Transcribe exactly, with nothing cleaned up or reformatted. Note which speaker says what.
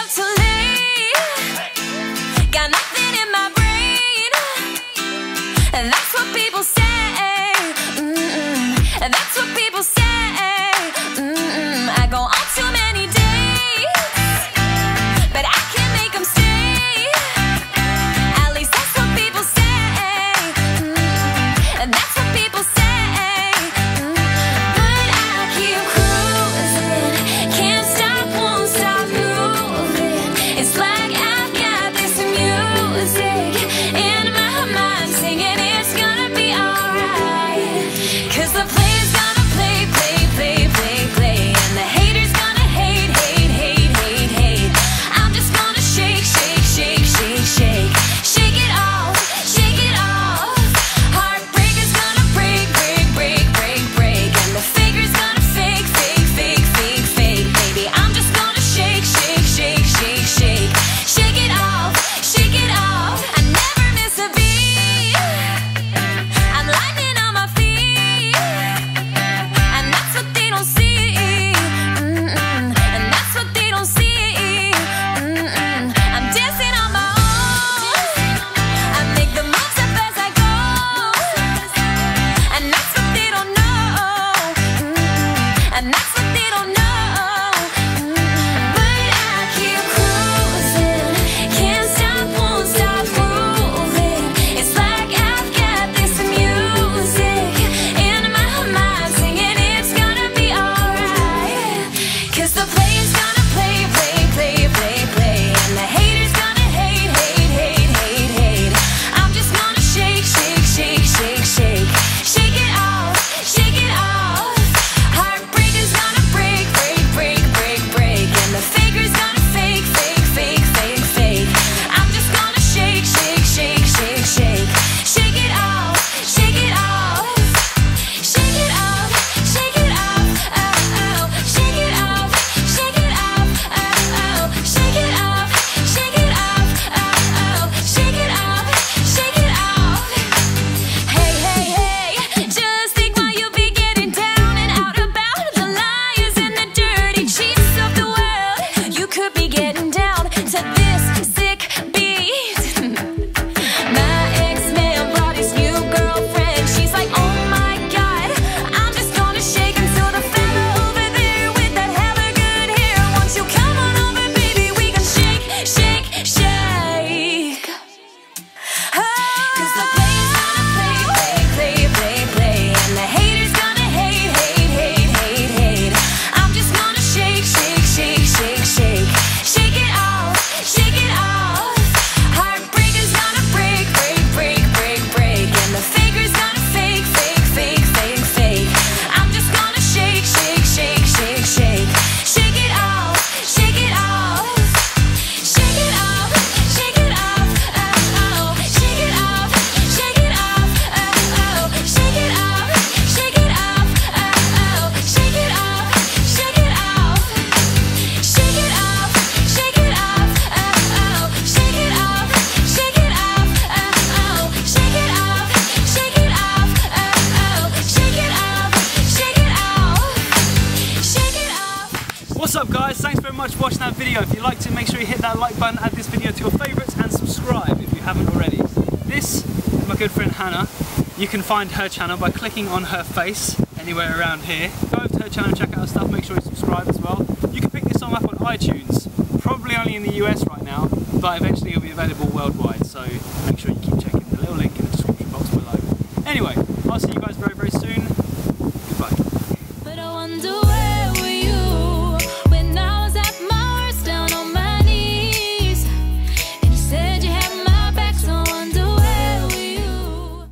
Speaker 1: up too late. Got nothing in my brain. And that's what people say. Mm-mm. And that's what people say. Mm-mm. I go on too many days, but I can't make them stay. At least that's what people say. Mm-mm. And that's what people say.
Speaker 2: What's up guys, thanks very much for watching that video. If you liked it, make sure you hit that like button, add this video to your favourites and subscribe if you haven't already. This is my good friend Hannah. You can find her channel by clicking on her face anywhere around here. Go over to her channel, check out her stuff, make sure you subscribe as well. You can pick this song up on iTunes, probably only in the U S right now, but eventually it'll be available worldwide, so make sure you keep checking the little link in the description box below. Anyway, I'll see you guys very very soon. Goodbye.